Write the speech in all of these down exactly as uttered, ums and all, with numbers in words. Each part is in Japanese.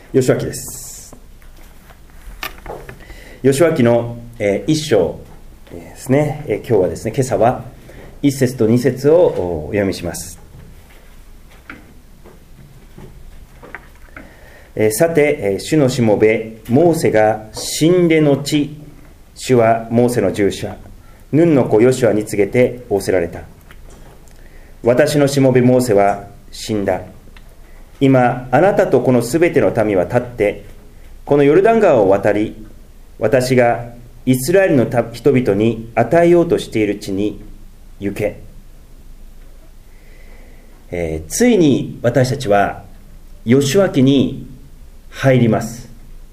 吉脇です。吉脇の、えー、一章ですね、えー、今日はですね、今朝は一節と二節をお読みします。えー、さて、えー、主のしもべモーセが死んで後、主はモーセの従者ヌンの子ヨシュアに告げて仰せられた。私のしもべモーセは死んだ。今あなたとこのすべての民は立ってこのヨルダン川を渡り、私がイスラエルの人々に与えようとしている地に行け。えー、ついに私たちはヨシュア記に入ります。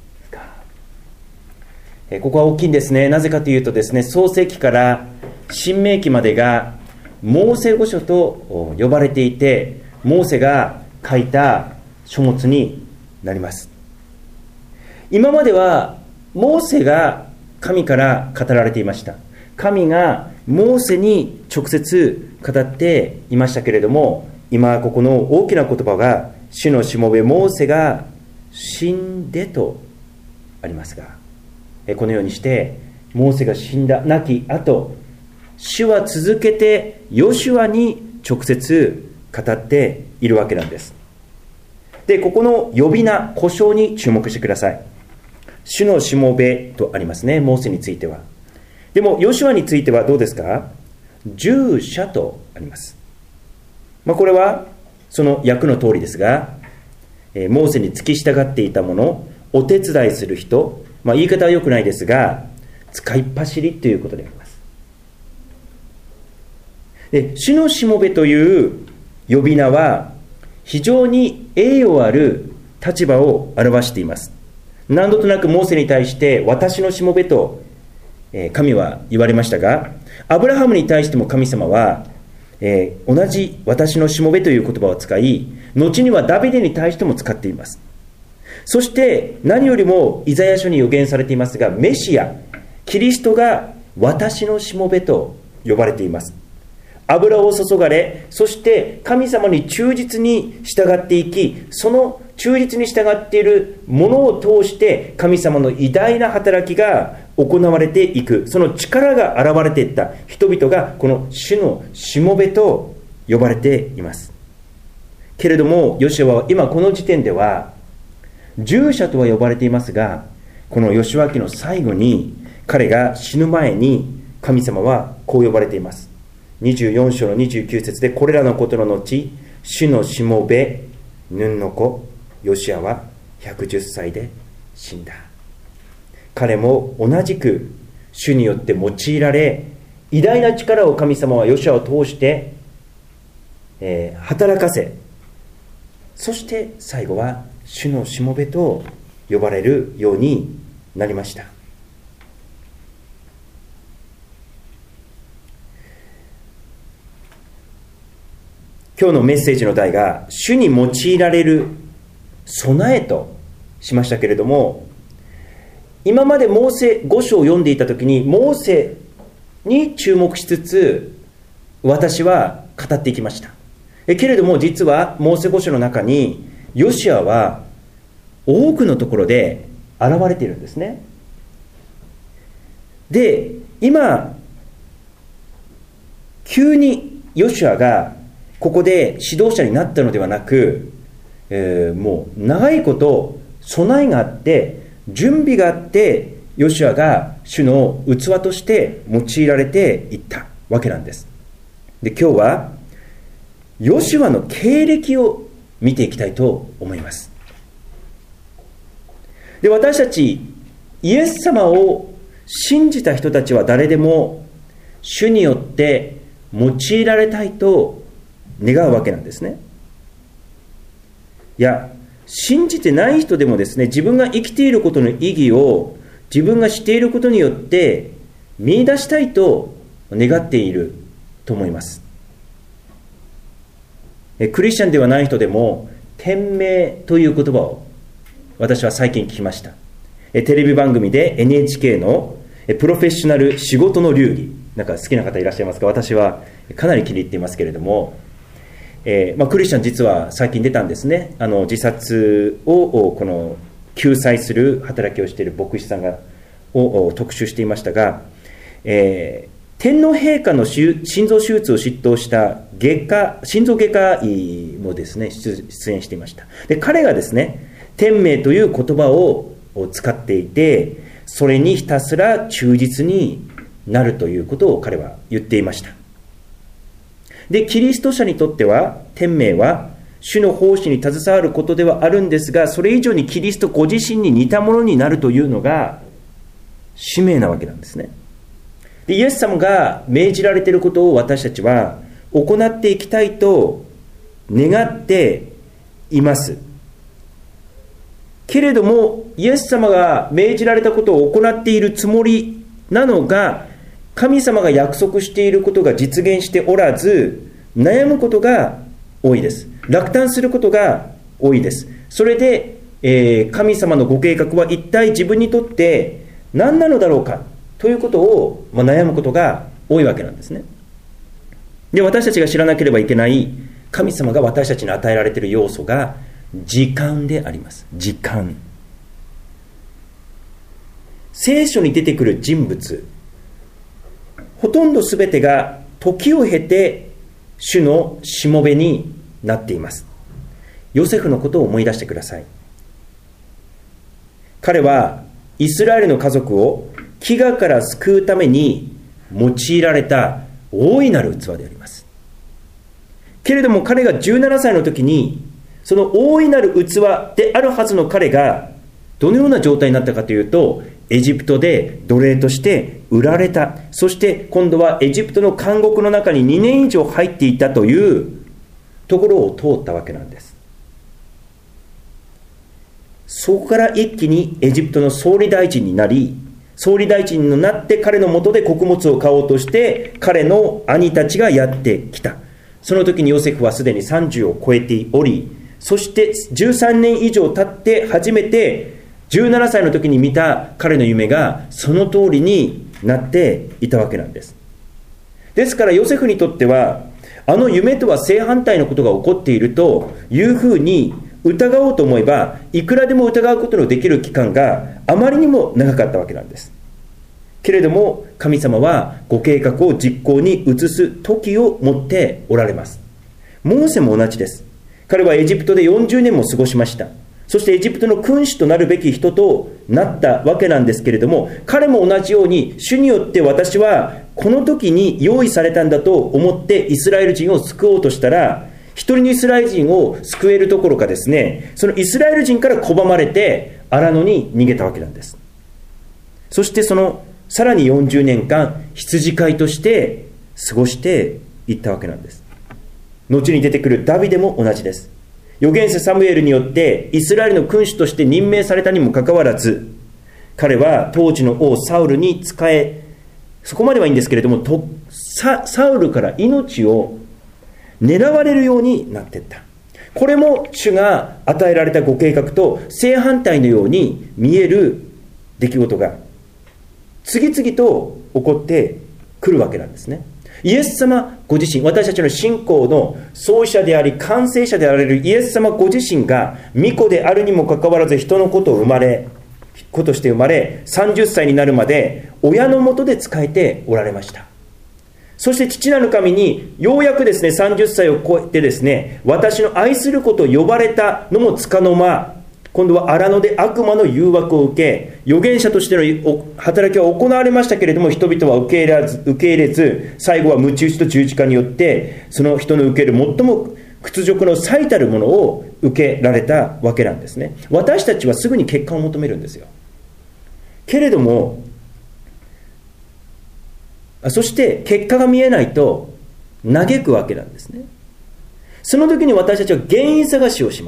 えー、ここは大きいんですね。なぜかというとですね、創世記から申命記までがモーセ五書と呼ばれていて、モーセが書いた書物になります。今まではモーセが神から語られていました。神がモーセに直接語っていましたけれども、今ここの大きな言葉が主のしもべモーセが死んでとありますが、このようにしてモーセが死んだ亡き後、主は続けてヨシュアに直接語っているわけなんです。で、ここの呼び名、呼称に注目してください。主のしもべとありますね、モーセについては。でもヨシュアについてはどうですか？従者とあります。まあ、これはその訳の通りですが、えー、モーセに付き従っていた者、お手伝いする人、まあ、言い方は良くないですが、使いっ走りということであります。で、主のしもべという呼び名は非常に栄誉ある立場を表しています。何度となくモーセに対して私のしもべと神は言われましたが、アブラハムに対しても神様は、えー、同じ私のしもべという言葉を使い、後にはダビデに対しても使っています。そして何よりもイザヤ書に予言されていますが、メシアキリストが私のしもべと呼ばれています。油を注がれ、そして神様に忠実に従っていき、その忠実に従っているものを通して神様の偉大な働きが行われていく、その力が現れていった人々がこの主のしもべと呼ばれています。けれどもヨシュアは今この時点では従者とは呼ばれていますが、このヨシュア記の最後に彼が死ぬ前に神様はこう呼ばれています。にじゅうよん章のにじゅうきゅう節で、これらのことの後、主のしもべヌンの子ヨシュアはひゃくじゅっさいで死んだ。彼も同じく主によって用いられ、偉大な力を神様はヨシュアを通して、えー、働かせ、そして最後は主のしもべと呼ばれるようになりました。今日のメッセージの題が主に用いられる備えとしましたけれども、今までモーセ五書を読んでいたときにモーセに注目しつつ私は語っていきました。えけれども実はモーセ五書の中にヨシュアは多くのところで現れているんですね。で、今急にヨシュアがここで指導者になったのではなく、えー、もう長いこと備えがあって準備があってヨシュアが主の器として用いられていったわけなんです。で、今日はヨシュアの経歴を見ていきたいと思います。で、私たちイエス様を信じた人たちは誰でも主によって用いられたいと願うわけなんですね。いや、信じてない人でもですね、自分が生きていることの意義を自分がしていることによって見出したいと願っていると思います。クリスチャンではない人でも天命という言葉を私は最近聞きました。テレビ番組で エヌエイチケー のプロフェッショナル仕事の流儀、なんか好きな方いらっしゃいますか？私はかなり気に入っていますけれども、 えーまあ、クリスチャン実は最近出たんですね。あの自殺をこの救済する働きをしている牧師さんがを特集していましたが、えー天皇陛下の心臓手術を執刀した外科心臓外科医もですね出演していました。で彼がですね天命という言葉を使っていて、それにひたすら忠実になるということを彼は言っていました。でキリスト者にとっては天命は主の奉仕に携わることではあるんですが、それ以上にキリストご自身に似たものになるというのが使命なわけなんですね。でイエス様が命じられていることを私たちは行っていきたいと願っています。けれどもイエス様が命じられたことを行っているつもりなのが、神様が約束していることが実現しておらず、悩むことが多いです。落胆することが多いです。それで、えー、神様のご計画は一体自分にとって何なのだろうかということを、まあ、悩むことが多いわけなんですね。で、私たちが知らなければいけない神様が私たちに与えられている要素が時間であります。時間。聖書に出てくる人物、ほとんどすべてが時を経て主のしもべになっています。ヨセフのことを思い出してください。彼はイスラエルの家族を飢餓から救うために用いられた大いなる器であります。けれども彼がじゅうななさいの時に、その大いなる器であるはずの彼がどのような状態になったかというと、エジプトで奴隷として売られた。そして今度はエジプトの監獄の中ににねん以上入っていたというところを通ったわけなんです。そこから一気にエジプトの総理大臣になり、総理大臣になって彼の下で穀物を買おうとして彼の兄たちがやってきた。その時にヨセフはすでにさんじゅうを超えており、そしてじゅうさんねん以上経って初めてじゅうななさいの時に見た彼の夢がその通りになっていたわけなんです。ですからヨセフにとっては、あの夢とは正反対のことが起こっているというふうに疑おうと思えば、いくらでも疑うことのできる期間があまりにも長かったわけなんです。けれども神様はご計画を実行に移す時を持っておられます。モーセも同じです。彼はエジプトでよんじゅうねんも過ごしました。そしてエジプトの君主となるべき人となったわけなんですけれども、彼も同じように主によって私はこの時に用意されたんだと思ってイスラエル人を救おうとしたら、一人のイスラエル人を救えるどころかですね、そのイスラエル人から拒まれて荒野に逃げたわけなんです。そしてそのさらによんじゅうねんかん羊飼いとして過ごしていったわけなんです。後に出てくるダビデも同じです。預言者サムエルによってイスラエルの君主として任命されたにもかかわらず、彼は当時の王サウルに仕え、そこまではいいんですけれども、と サ, サウルから命を狙われるようになっていった。これも主が与えられたご計画と正反対のように見える出来事が次々と起こってくるわけなんですね。イエス様ご自身、私たちの信仰の創始者であり完成者であられるイエス様ご自身が御子であるにもかかわらず人の子と生まれ子として生まれ、さんじゅっさいになるまで親のもとで仕えておられました。そして父なる神にようやくですねさんじゅっさいを超えてですね、私の愛する子と呼ばれたのもつかの間、今度は荒野で悪魔の誘惑を受け、預言者としての働きは行われましたけれども、人々は受け入れず、受け入れず最後は鞭打ちと十字架によってその人の受ける最も屈辱の最たるものを受けられたわけなんですね。私たちはすぐに結果を求めるんですよ。けれどもそして結果が見えないと嘆くわけなんですね。その時に私たちは原因探しをします。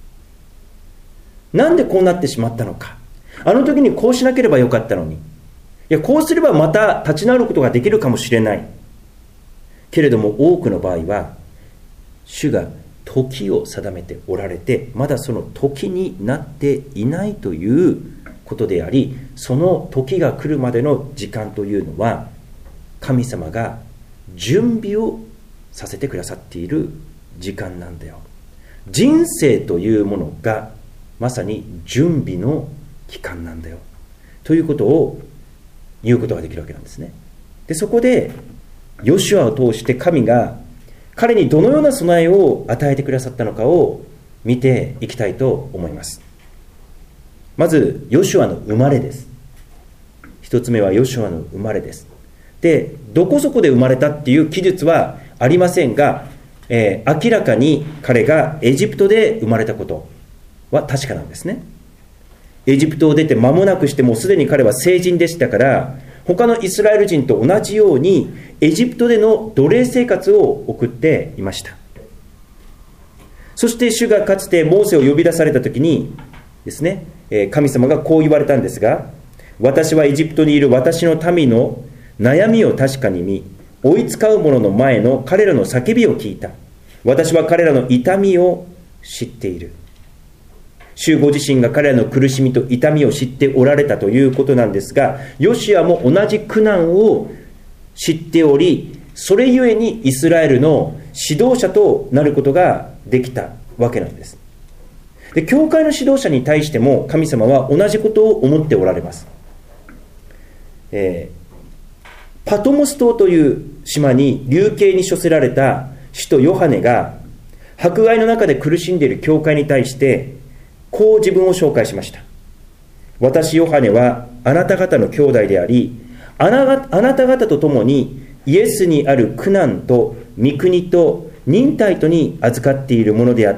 なんでこうなってしまったのか。あの時にこうしなければよかったのに。いや、こうすればまた立ち直ることができるかもしれない。けれども多くの場合は、主が時を定めておられて、まだその時になっていないということであり、その時が来るまでの時間というのは、神様が準備をさせてくださっている時間なんだよ。人生というものがまさに準備の期間なんだよということを言うことができるわけなんですね。でそこでヨシュアを通して神が彼にどのような備えを与えてくださったのかを見ていきたいと思います。まずヨシュアの生まれです。一つ目はヨシュアの生まれです。でどこそこで生まれたっていう記述はありませんが、えー、明らかに彼がエジプトで生まれたことは確かなんですね。エジプトを出て間もなくしてもうすでに彼は成人でしたから、他のイスラエル人と同じようにエジプトでの奴隷生活を送っていました。そして主がかつてモーセを呼び出された時にですね、神様がこう言われたんですが、私はエジプトにいる私の民の悩みを確かに見、追いつかう者の前の彼らの叫びを聞いた。私は彼らの痛みを知っている。主ご自身が彼らの苦しみと痛みを知っておられたということなんですが、ヨシュアも同じ苦難を知っており、それゆえにイスラエルの指導者となることができたわけなんです。で、教会の指導者に対しても神様は同じことを思っておられます。えー、パトモス島という島に流刑に処せられた使徒ヨハネが迫害の中で苦しんでいる教会に対してこう自分を紹介しました。私ヨハネはあなた方の兄弟であり、あな、あなた方と共にイエスにある苦難と御国と忍耐とに預かっているものであって、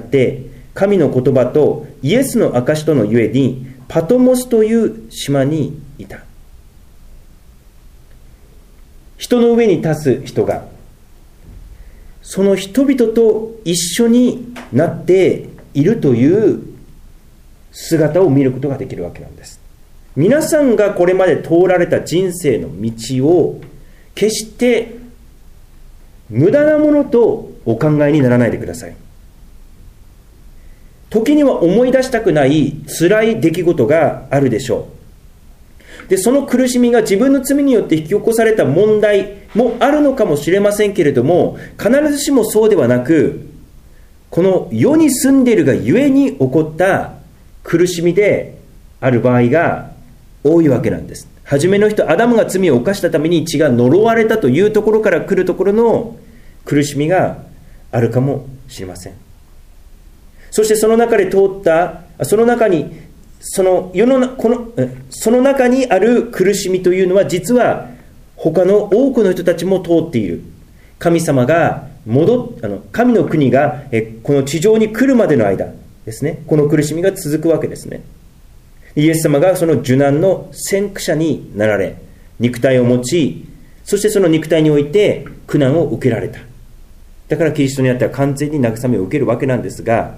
神の言葉とイエスの証とのゆえにパトモスという島にいた。人の上に立つ人がその人々と一緒になっているという姿を見ることができるわけなんです。皆さんがこれまで通られた人生の道を決して無駄なものとお考えにならないでください。時には思い出したくない辛い出来事があるでしょう。で、その苦しみが自分の罪によって引き起こされた問題もあるのかもしれませんけれども、必ずしもそうではなく、この世に住んでいるがゆえに起こった苦しみである場合が多いわけなんです。初めの人アダムが罪を犯したために血が呪われたというところから来るところの苦しみがあるかもしれません。そしてその中で通ったその中にその世のこのその中にある苦しみというのは実は他の多くの人たちも通っている。神様が戻っあの神の国がえこの地上に来るまでの間ですね、この苦しみが続くわけですね。イエス様がその受難の先駆者になられ、肉体を持ち、そしてその肉体において苦難を受けられた。だからキリストにあっては完全に慰めを受けるわけなんですが、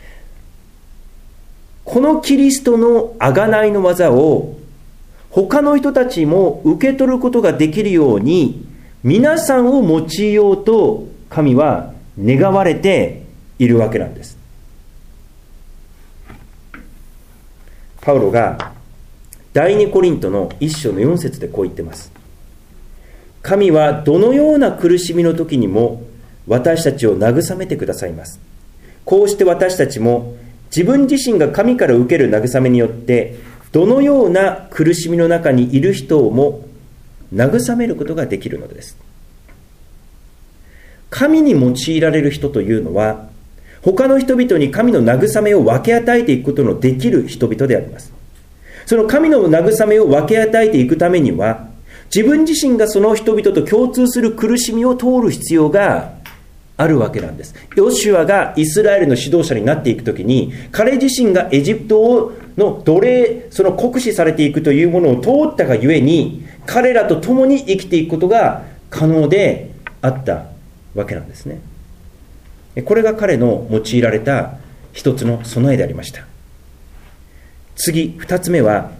このキリストの贖いの技を他の人たちも受け取ることができるように皆さんを用いようと神は願われているわけなんです。パウロが第二コリントの一章の四節でこう言ってます。神はどのような苦しみの時にも私たちを慰めてくださいます。こうして私たちも自分自身が神から受ける慰めによってどのような苦しみの中にいる人をも慰めることができるのです。神に用いられる人というのは他の人々に神の慰めを分け与えていくことのできる人々であります。その神の慰めを分け与えていくためには自分自身がその人々と共通する苦しみを通る必要があるわけなんです。ヨシュアがイスラエルの指導者になっていくときに、彼自身がエジプトの奴隷、その酷使されていくというものを通ったがゆえに、彼らと共に生きていくことが可能であったわけなんですね。これが彼の用いられた一つの備えでありました。次、二つ目は、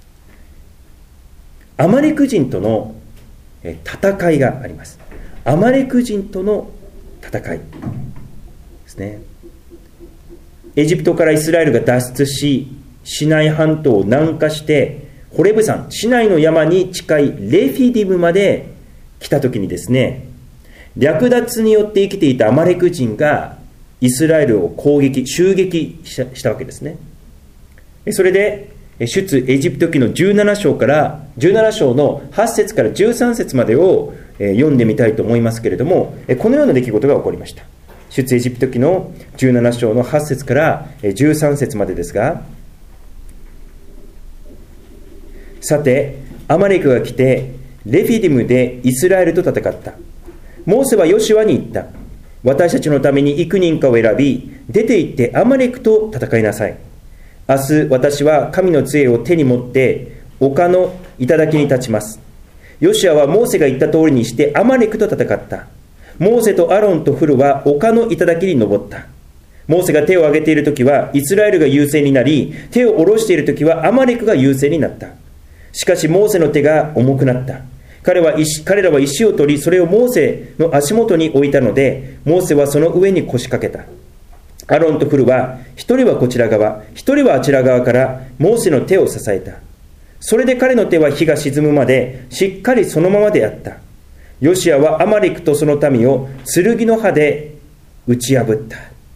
アマレク人との戦いがあります。アマレク人との戦いですね。エジプトからイスラエルが脱出し、シナイ半島を南下してホレブ山、シナイの山に近いレフィディムまで来たときにですね、略奪によって生きていたアマレク人がイスラエルを攻撃、襲撃したわけですね。それで出エジプト記のじゅうなな章からじゅうなな章のはち節からじゅうさん節までを読んでみたいと思いますけれども、このような出来事が起こりました。出エジプト記のじゅうなな章のはち節からじゅうさん節までですが、さてアマレクが来てレフィディムでイスラエルと戦った。モーセはヨシュアに言った。私たちのために幾人かを選び、出て行ってアマレクと戦いなさい。明日私は神の杖を手に持って丘の頂に立ちます。ヨシュアはモーセが言った通りにしてアマレクと戦った。モーセとアロンとフルは丘の頂に登った。モーセが手を挙げているときはイスラエルが優勢になり、手を下ろしているときはアマレクが優勢になった。しかしモーセの手が重くなった。彼は石彼らは石を取り、それをモーセの足元に置いたので、モーセはその上に腰掛けた。アロンとフルは、一人はこちら側、一人はあちら側からモーセの手を支えた。それで彼の手は日が沈むまでしっかりそのままであった。ヨシアはアマレクとその民を剣の刃で打ち破った。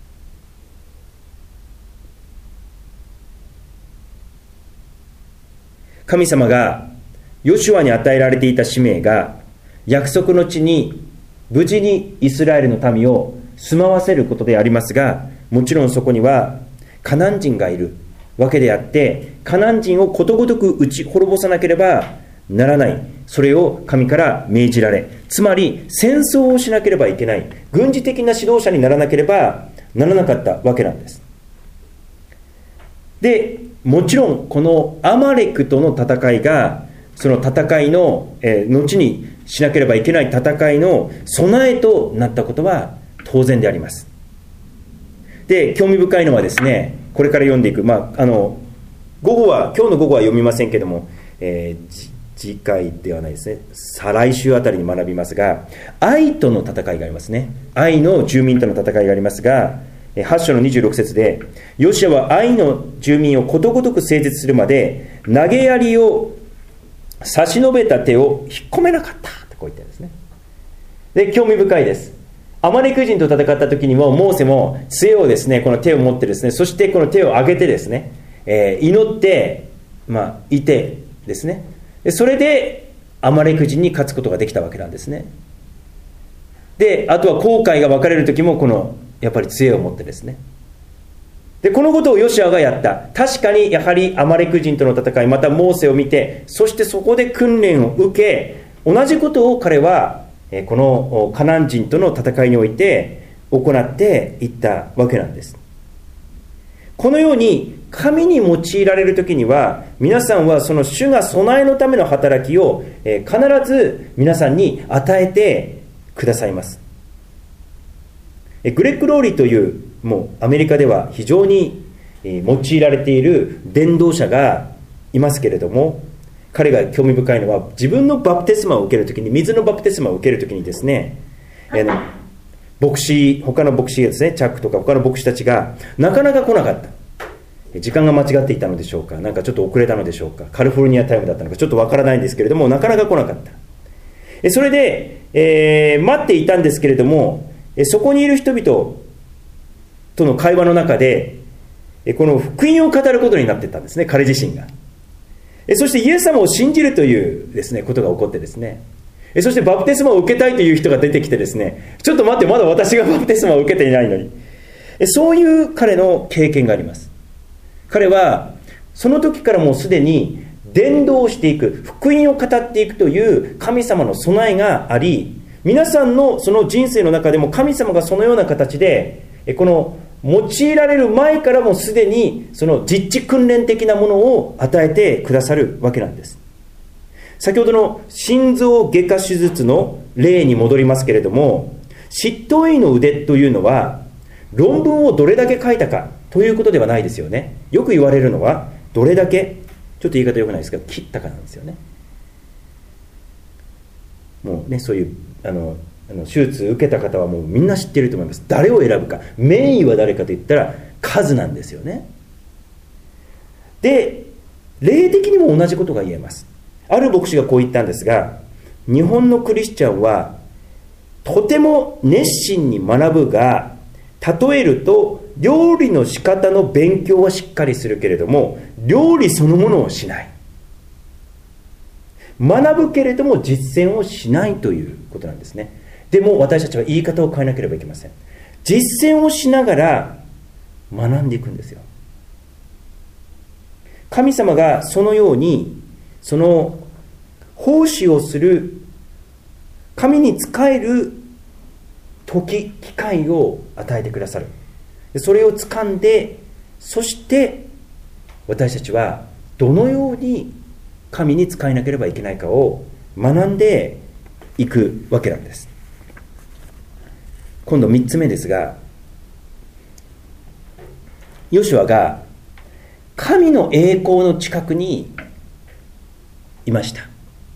神様がヨシュアに与えられていた使命が、約束の地に無事にイスラエルの民を住まわせることでありますが、もちろんそこにはカナン人がいるわけであって、カナン人をことごとく打ち滅ぼさなければならない、それを神から命じられ、つまり戦争をしなければいけない、軍事的な指導者にならなければならなかったわけなんです。でもちろんこのアマレクとの戦いが、その戦いの、えー、後にしなければいけない戦いの備えとなったことは当然であります。で興味深いのはですね、これから読んでいく、まあ、あの午後は今日の午後は読みませんけども、えー、次回ではないですね、再来週あたりに学びますが、愛との戦いがありますね。愛の住民との戦いがありますが、はち章のにじゅうろく節で、ヨシュアは愛の住民をことごとく整絶するまで投げ槍を差し伸べた手を引っ込めなかったとこう言ってるんですね。で興味深いです。アマレク人と戦った時にもモーセも杖をですね、この手を持ってですね、そしてこの手を上げてですね、えー、祈って、まあ、いてですね、でそれでアマレク人に勝つことができたわけなんですね。であとは航海が分かれる時もこのやっぱり杖を持ってですね、でこのことをヨシュアがやった。確かにやはりアマレク人との戦い、またモーセを見て、そしてそこで訓練を受け、同じことを彼はこのカナン人との戦いにおいて行っていったわけなんです。このように神に用いられるときには、皆さんはその主が備えのための働きを必ず皆さんに与えてくださいます。グレッグ・ローリーという、もうアメリカでは非常に用いられている伝道者がいますけれども、彼が興味深いのは、自分のバプテスマを受けるときに、水のバプテスマを受けるときにですね、えー、牧師、他の牧師ですね、チャックとか他の牧師たちがなかなか来なかった。時間が間違っていたのでしょうか、なんかちょっと遅れたのでしょうか、カリフォルニアタイムだったのかちょっとわからないんですけれども、なかなか来なかった。それで、えー、待っていたんですけれども、そこにいる人々との会話の中で、この福音を語ることになっていったんですね、彼自身が。そしてイエス様を信じるというですね、ことが起こってですね、そしてバプテスマを受けたいという人が出てきてですね、ちょっと待って、まだ私がバプテスマを受けていないのに、そういう彼の経験があります。彼はその時からもうすでに伝道していく、福音を語っていくという神様の備えがあり、皆さんのその人生の中でも神様がそのような形で、この用いられる前からもすでにその実地訓練的なものを与えてくださるわけなんです。先ほどの心臓外科手術の例に戻りますけれども、執刀医の腕というのは論文をどれだけ書いたかということではないですよね。よく言われるのは、どれだけ、ちょっと言い方良くないですけど、切ったかなんですよね。もうね、そういうあのあの手術を受けた方はもうみんな知っていると思います。誰を選ぶか、名医は誰かといったら数なんですよね。で、霊的にも同じことが言えます。ある牧師がこう言ったんですが、日本のクリスチャンはとても熱心に学ぶが、 例えると、料理の仕方の勉強はしっかりするけれども、料理そのものをしない。学ぶけれども実践をしないということなんですね。でも私たちは言い方を変えなければいけません。実践をしながら学んでいくんですよ。神様がそのように、その奉仕をする、神に仕える時、機会を与えてくださる。それを掴んで、そして私たちはどのように神に仕えなければいけないかを学んでいくわけなんです。今度みっつめですが、ヨシュアが神の栄光の近くにいました。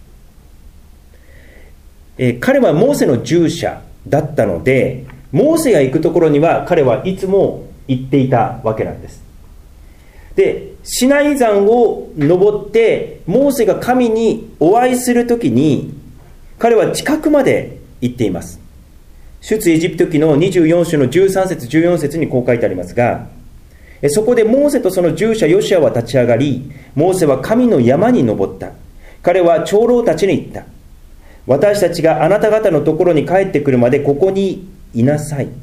えー、彼はモーセの従者だったので、モーセが行くところには彼はいつも行っていたわけなんです。で、シナイ山を登ってモーセが神にお会いするときに彼は近くまで行っています。出エジプト記のにじゅうよん章のじゅうさん節じゅうよん節にこう書いてありますが、そこでモーセとその従者ヨシュアは立ち上がり、モーセは神の山に登った。彼は長老たちに言った。私たちがあなた方のところに帰ってくるまでここにいなさい。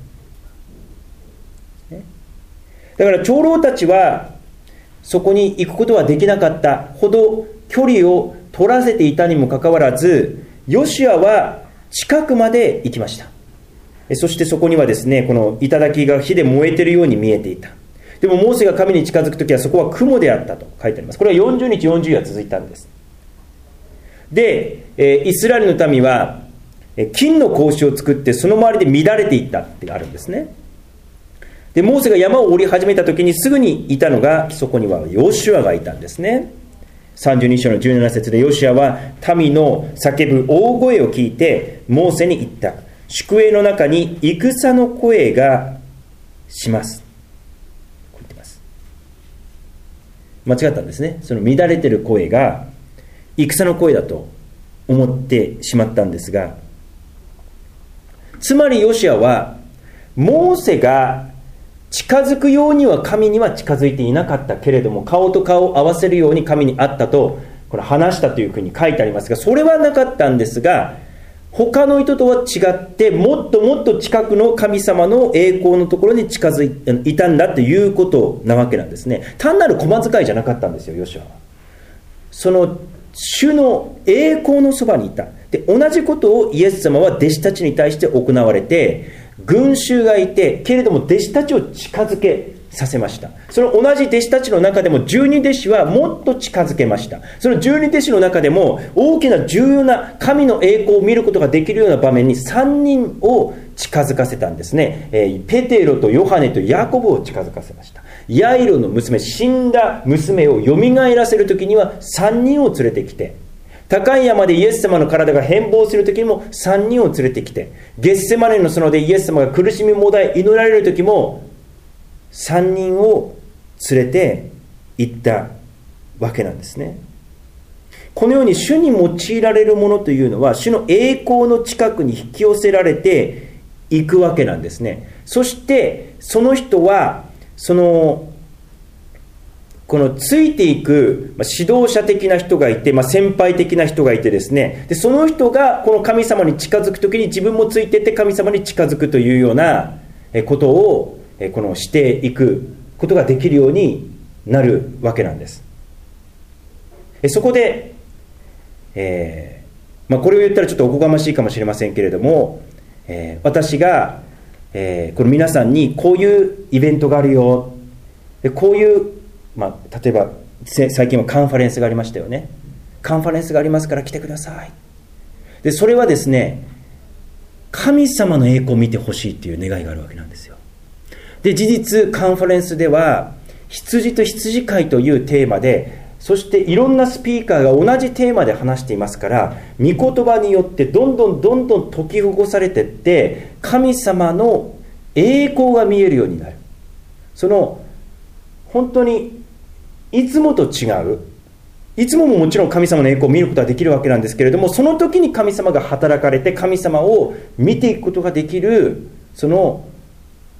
だから長老たちはそこに行くことはできなかったほど距離を取らせていたにもかかわらず、ヨシュアは近くまで行きました。そしてそこにはですね、この頂が火で燃えているように見えていた。でもモーセが神に近づくときはそこは雲であったと書いてあります。これはよんじゅうにちよんじゅう夜続いたんです。で、イスラエルの民は金の格子を作ってその周りで乱れていったってあるんですね。で、モーセが山を降り始めたときにすぐにいたのが、そこにはヨシュアがいたんですね。さんじゅうに章のじゅうなな節でヨシュアは民の叫ぶ大声を聞いてモーセに言った。宿営の中に戦の声がします。こう言ってます。間違ったんですね。その乱れてる声が戦の声だと思ってしまったんですが、つまりヨシュアはモーセが近づくようには神には近づいていなかったけれども、顔と顔を合わせるように神に会ったとこれ話したというふうに書いてありますが、それはなかったんですが、他の人とは違ってもっともっと近くの神様の栄光のところに近づいいたんだということなわけなんですね。単なる小遣いじゃなかったんですよ、ヨシュアは。その主の栄光のそばにいた。で、同じことをイエス様は弟子たちに対して行われて、群衆がいてけれども弟子たちを近づけさせました。その同じ弟子たちの中でも十二弟子はもっと近づけました。その十二弟子の中でも大きな重要な神の栄光を見ることができるような場面に三人を近づかせたんですね。えー、ペテロとヨハネとヤコブを近づかせました。ヤイロの娘、死んだ娘をよみがえらせるときには三人を連れてきて、高い山でイエス様の体が変貌するときにもさんにんを連れてきて、ゲッセマネの園でイエス様が苦しみもだえ祈られるときもさんにんを連れて行ったわけなんですね。このように主に用いられるものというのは主の栄光の近くに引き寄せられていくわけなんですね。そしてその人はそのこのついていく指導者的な人がいて、まあ、先輩的な人がいてですね、でその人がこの神様に近づくときに自分もついていって神様に近づくというようなことをこのしていくことができるようになるわけなんです。そこで、えーまあ、これを言ったらちょっとおこがましいかもしれませんけれども、えー、私が、えー、この皆さんにこういうイベントがあるよ、でこういうまあ、例えば最近はカンファレンスがありましたよね。カンファレンスがありますから来てください。でそれはですね、神様の栄光を見てほしいっていう願いがあるわけなんですよ。で事実カンファレンスでは羊と羊飼いというテーマで、そしていろんなスピーカーが同じテーマで話していますから、御言葉によってどんどんどんどん解きほぐされていって神様の栄光が見えるようになる。その本当にいつもと違う、いつもももちろん神様の栄光を見ることはできるわけなんですけれども、その時に神様が働かれて神様を見ていくことができる、その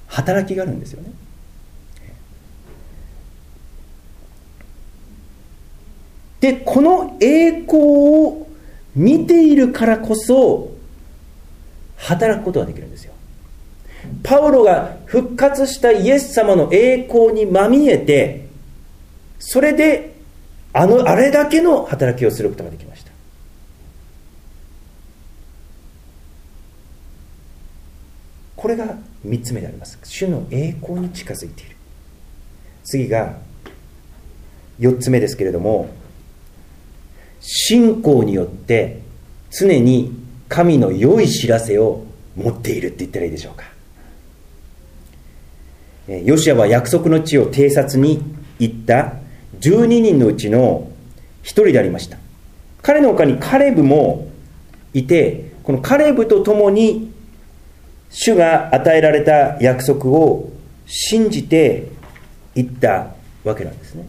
働きがあるんですよね。で、この栄光を見ているからこそ働くことができるんですよ。パウロが復活したイエス様の栄光にまみえて、それであのあれだけの働きをすることができました。これがみっつめであります。主の栄光に近づいている。次がよっつめですけれども、信仰によって常に神の良い知らせを持っているって言ったらいいでしょうか。ヨシュアは約束の地を偵察に行ったじゅうににんのうちのひとりでありました。彼の他にカレブもいて、このカレブと共に主が与えられた約束を信じていったわけなんですね。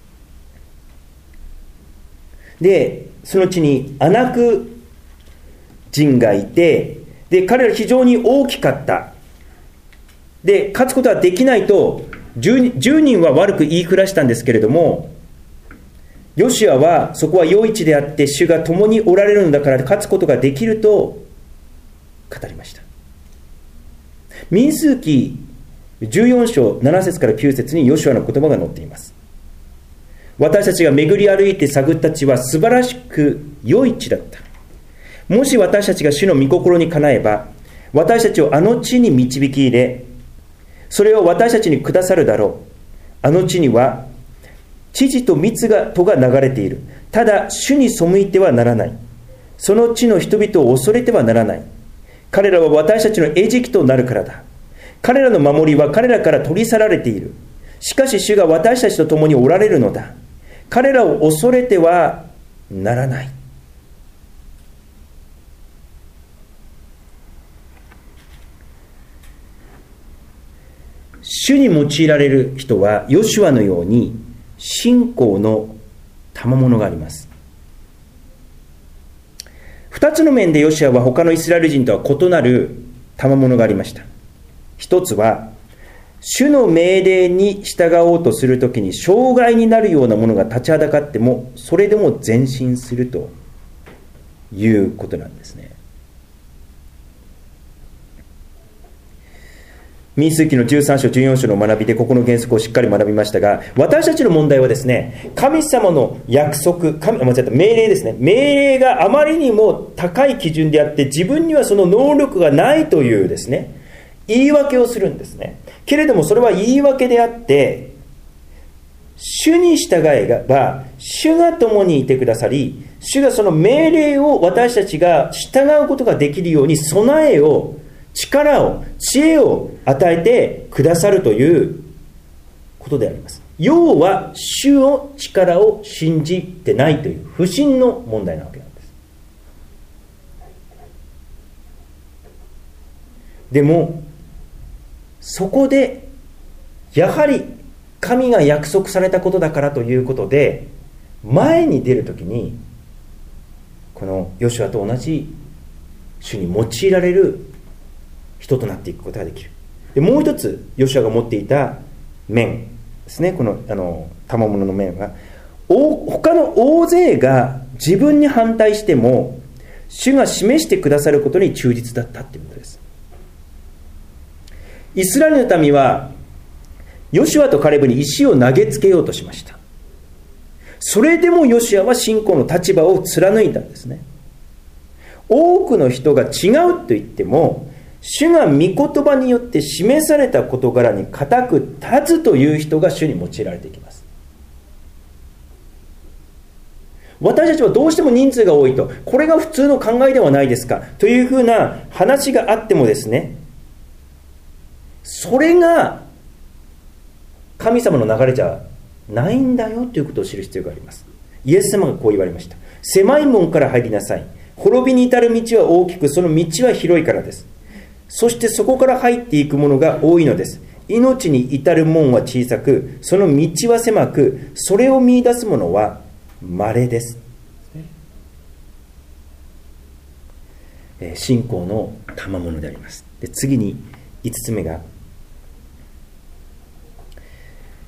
で、その地にアナク人がいて、で、彼ら非常に大きかった。で、勝つことはできないとじゅうにんは悪く言いふらしたんですけれども、ヨシュアはそこは良い地であって主が共におられるのだから勝つことができると語りました。民数記じゅうよん章なな節からきゅう節にヨシュアの言葉が載っています。私たちが巡り歩いて探った地は素晴らしく良い地だった。もし私たちが主の御心にかなえば、私たちをあの地に導き入れ、それを私たちにくださるだろう。あの地には乳と蜜がとが流れている。ただ主に背いてはならない。その地の人々を恐れてはならない。彼らは私たちの餌食となるからだ。彼らの守りは彼らから取り去られている。しかし主が私たちと共におられるのだ。彼らを恐れてはならない。主に用いられる人はヨシュアのように信仰の賜物があります。二つの面でヨシュアは他のイスラエル人とは異なる賜物がありました。一つは主の命令に従おうとするときに障害になるようなものが立ちはだかってもそれでも前進するということなんですね。民数記のじゅうさん章じゅうよん章の学びでここの原則をしっかり学びましたが、私たちの問題はですね、神様の約束、神間違った命令ですね、命令があまりにも高い基準であって自分にはその能力がないというですね、言い訳をするんですね。けれどもそれは言い訳であって、主に従えば主が共にいてくださり、主がその命令を私たちが従うことができるように備えを、力を、知恵を与えてくださるということであります。要は主の力を信じてないという不信の問題なわけなんです。でもそこでやはり神が約束されたことだからということで前に出るときにこのヨシュアと同じ主に用いられる人となっていくことができる。でもう一つヨシュアが持っていた面ですね、このあの賜物の面は他の大勢が自分に反対しても主が示してくださることに忠実だったということです。イスラエルの民はヨシュアとカレブに石を投げつけようとしました。それでもヨシュアは信仰の立場を貫いたんですね。多くの人が違うと言っても主が御言葉によって示された事柄に固く立つという人が主に用いられていきます。私たちはどうしても人数が多いと、これが普通の考えではないですかというふうな話があってもですね、それが神様の流れじゃないんだよということを知る必要があります。イエス様がこう言われました。狭い門から入りなさい。滅びに至る道は大きく、その道は広いからです。そしてそこから入っていくものが多いのです。命に至る門は小さく、その道は狭く、それを見出すものは稀です。信仰の賜物であります。で、次にいつつめが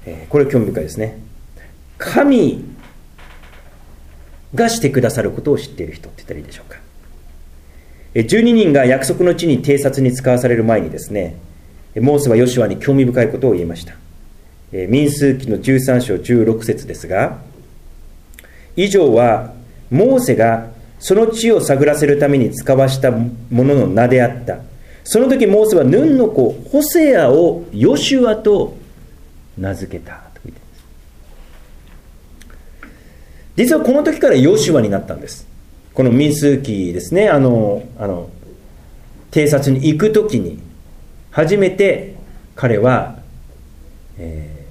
えー、これ興味深いですね。神がしてくださることを知っている人って言ったらいいでしょうか。じゅうににんが約束の地に偵察に使わされる前にですね、モーセはヨシュアに興味深いことを言いました。民数記のじゅうさん章じゅうろく節ですが、以上はモーセがその地を探らせるために使わしたものの名であった。その時モーセはヌンの子ホセアをヨシュアと名付けたと言っています。実はこの時からヨシュアになったんです。この民数記ですね、あのあの偵察に行く時に初めて彼は、え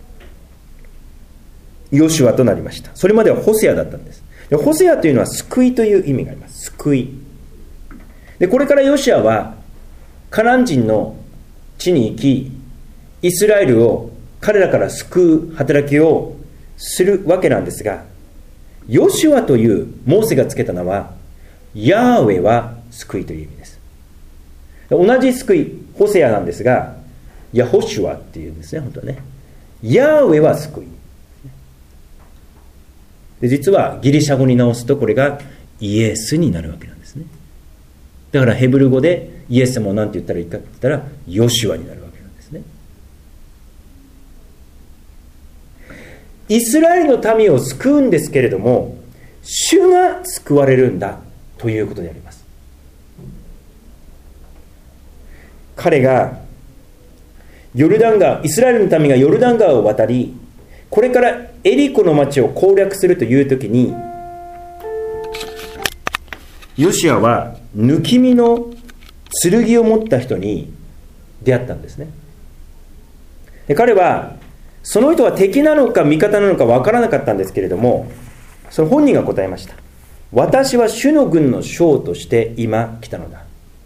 ー、ヨシュアとなりました。それまではホセアだったんです。でホセアというのは救いという意味があります。救いで、これからヨシュアはカナン人の地に行き、イスラエルを彼らから救う働きをするわけなんですが、ヨシュアというモーセがつけた名は、ヤーウェは救いという意味です。同じ救い、ホセアなんですが、ヤホシュアっていうんですね、本当はね。ヤーウェは救い。で実はギリシャ語に直すとこれがイエスになるわけなんですね。だからヘブル語でイエスも何て言ったらいいかって言ったらヨシュアになるわけなんですね。イスラエルの民を救うんですけれども、主が救われるんだということであります。彼がヨルダン川、イスラエルの民がヨルダン川を渡り、これからエリコの町を攻略するというときに、ヨシュアは抜き身の剣を持った人に出会ったんですね。で彼はその人は敵なのか味方なのか分からなかったんですけれども、その本人が答えました。私は主の軍の将として今来たのだ。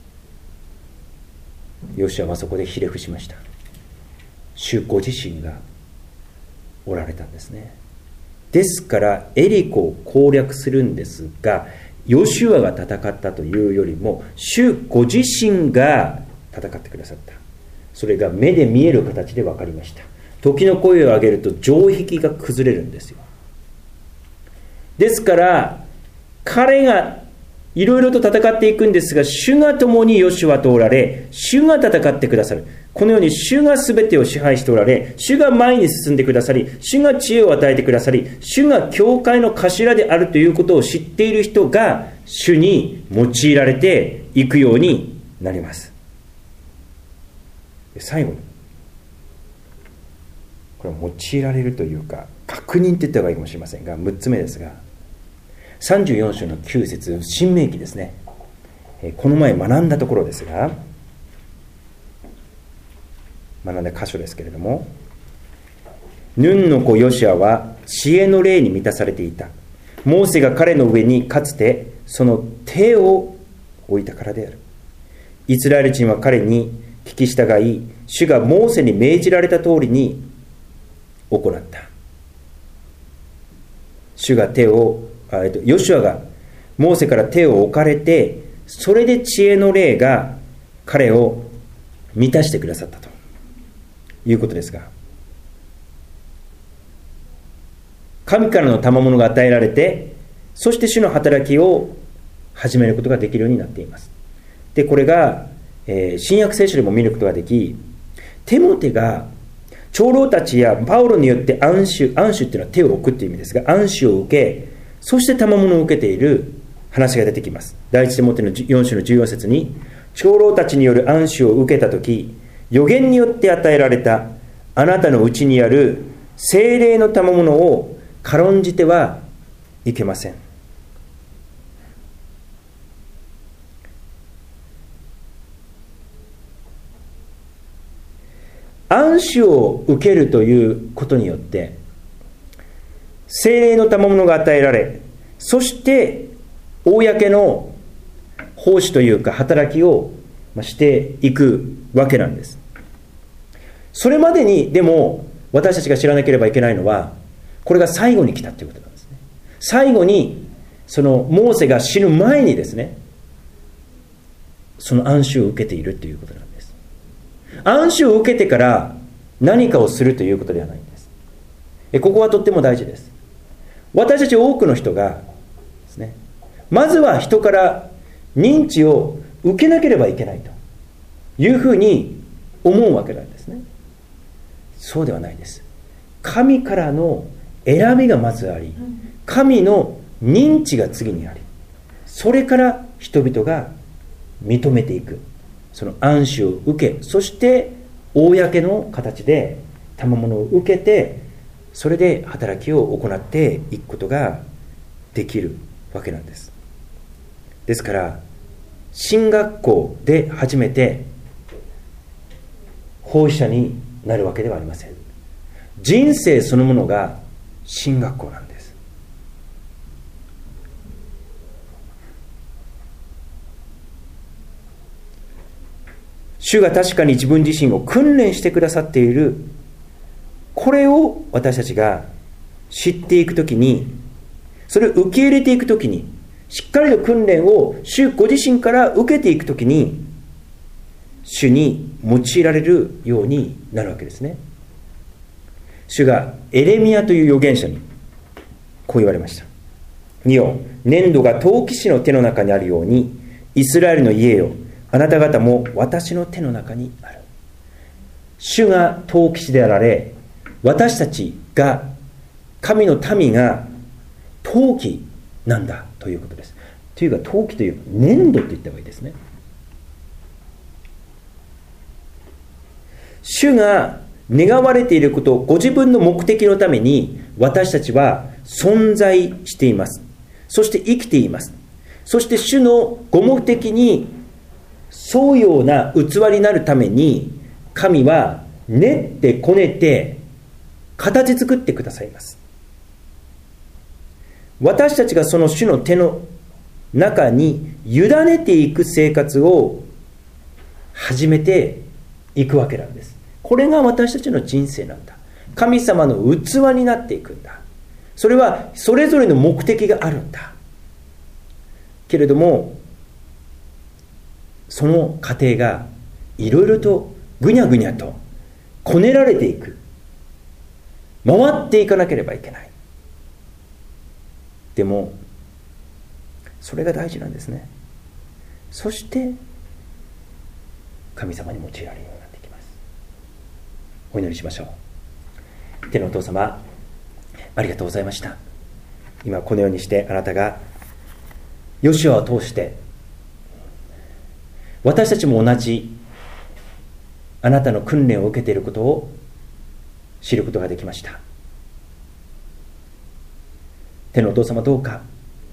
ヨシュアはそこでひれ伏しました。主ご自身がおられたんですね。ですからエリコを攻略するんですが、ヨシュアが戦ったというよりも主ご自身が戦ってくださった。それが目で見える形で分かりました。時の声を上げると城壁が崩れるんですよ。ですから彼がいろいろと戦っていくんですが、主が共にヨシュアとおられ、主が戦ってくださる。このように主が全てを支配しておられ、主が前に進んでくださり、主が知恵を与えてくださり、主が教会の頭であるということを知っている人が主に用いられていくようになります。最後にこれは用いられるというか確認って言った方がいいかもしれませんが、むっつめですが、さんじゅうよん章のきゅう節、新明記ですね。この前学んだところですが、学んだ箇所ですけれども、ヌンの子ヨシュアは知恵の霊に満たされていた。モーセが彼の上にかつてその手を置いたからである。イスラエル人は彼に聞き従い、主がモーセに命じられた通りに行った。主が手をヨシュアがモーセから手を置かれて、それで知恵の霊が彼を満たしてくださったということですが、神からの賜物が与えられて、そして主の働きを始めることができるようになっています。でこれが、えー、新約聖書でも見ることができ、テモテが長老たちやパウロによって安守、安守っていうのは手を置くっていう意味ですが、安守を受け、そして賜物を受けている話が出てきます。第一テモテのよん章のじゅうよん節に、長老たちによる安守を受けたとき、預言によって与えられたあなたのうちにある聖霊の賜物を軽んじてはいけません。安守を受けるということによって聖霊の賜物が与えられ、そして公の奉仕というか働きをしていくわけなんです。それまでにでも私たちが知らなければいけないのは、これが最後に来たということなんですね。最後にそのモーセが死ぬ前にですね、その安守を受けているということなんです。安守を受けてから何かをするということではないんです。 ここはとっても大事です。私たち多くの人がですね、まずは人から認知を受けなければいけないというふうに思うわけなんですね。そうではないです。神からの選びがまずあり、神の認知が次にあり、それから人々が認めていく、その安心を受け、そして公の形で賜物を受けて、それで働きを行っていくことができるわけなんです。ですから神学校で初めて奉仕者になるわけではありません。人生そのものが神学校なんです。主が確かに自分自身を訓練してくださっている、これを私たちが知っていくときに、それを受け入れていくときに、しっかりと訓練を主ご自身から受けていくときに、主に用いられるようになるわけですね。主がエレミヤという預言者にこう言われました。見よ、粘土が陶器師の手の中にあるように、イスラエルの家よ、あなた方も私の手の中にある。主が陶器師であられ、私たちが、神の民が陶器なんだということです。というか、陶器という粘土と言った方がいいですね。主が願われていることをご自分の目的のために私たちは存在しています。そして生きています。そして主のご目的に沿うような器になるために、神は練ってこねて形作ってくださいます。私たちがその主の手の中に委ねていく生活を始めていくわけなんです。これが私たちの人生なんだ。神様の器になっていくんだ。それはそれぞれの目的があるんだけれども、その過程がいろいろとぐにゃぐにゃとこねられていく、回っていかなければいけない。でもそれが大事なんですね。そして神様に用いられるようになってきます。お祈りしましょう。天のお父様、ありがとうございました。今このようにしてあなたがヨシュアを通して私たちも同じあなたの訓練を受けていることを知ることができました。天のお父様、どうか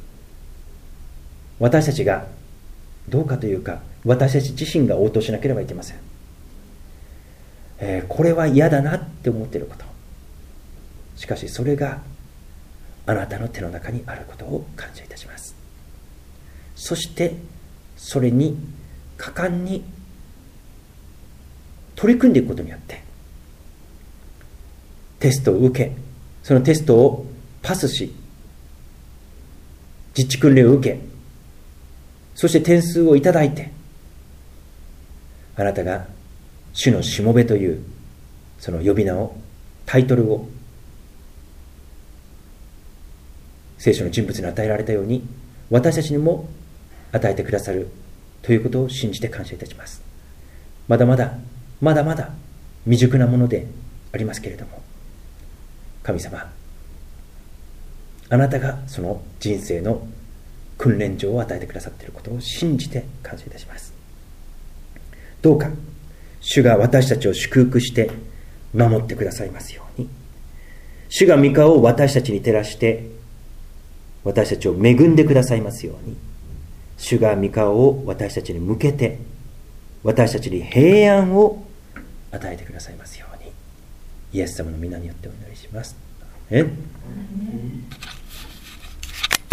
私たちがどうかというか私たち自身が応答しなければいけません。えー、これは嫌だなって思っていること、しかしそれがあなたの手の中にあることを感謝いたします。そしてそれに果敢に取り組んでいくことによってテストを受け、そのテストをパスし、実地訓練を受け、そして点数をいただいて、あなたが主のしもべというその呼び名を、タイトルを聖書の人物に与えられたように私たちにも与えてくださるということを信じて感謝いたします。まだまだまだまだ未熟なものでありますけれども、神様、あなたがその人生の訓練場を与えてくださっていることを信じて感謝いたします。どうか主が私たちを祝福して守ってくださいますように、主が御顔を私たちに照らして私たちを恵んでくださいますように、主が御顔を私たちに向けて私たちに平安を与えてくださいますように、イエス様の皆によってお祈りします。え